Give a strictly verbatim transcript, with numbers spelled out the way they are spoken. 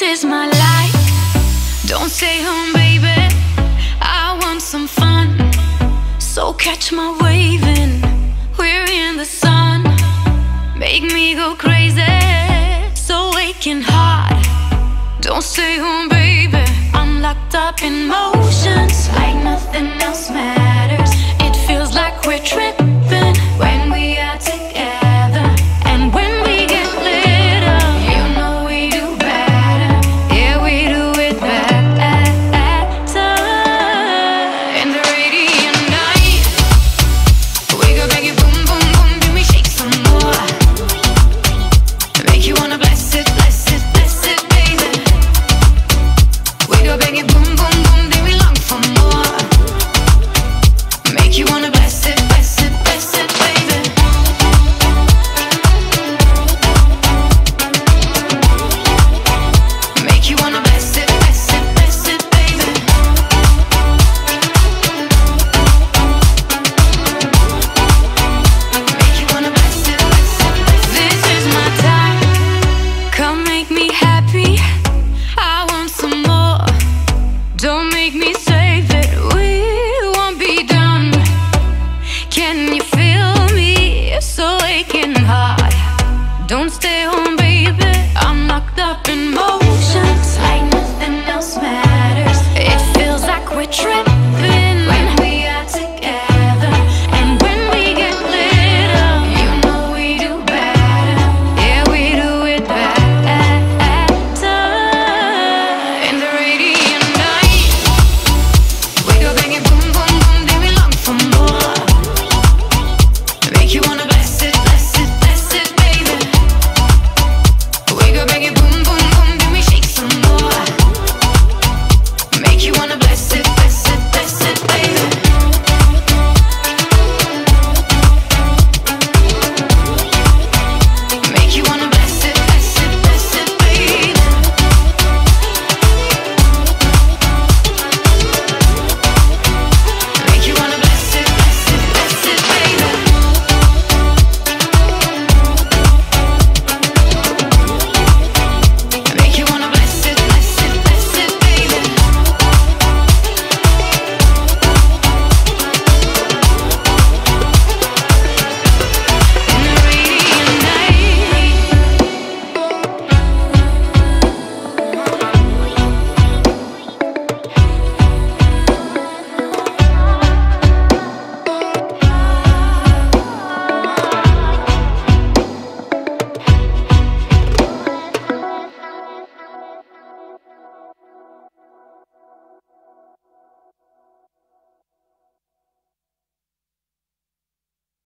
is my life. Don't stay home, baby. I want some fun. So catch my waving. We're in the sun. Make me go crazy. So aching hard. Don't stay home, baby. I'm locked up in motions. Like nothing else matters. It feels like we're tripping when we are together. And when we get lit up, you know we do better. Yeah, we do it better. In the radiant night, we go bang it, boom, boom, boom. Then we shake some more. Make you wanna bless it, bless it, bless it, baby. We go bang it, boom, boom, boom. Then we long for more. Make you wanna bless it, bless it, bless it, baby. Make you wanna bless it, bless it, bless it, baby. Make you wanna bless it, bless it, bless it. This is my time. Come make me happy. I want some more. Don't make me say that we won't be done. Can you feel me? So aching hard. Don't stay home.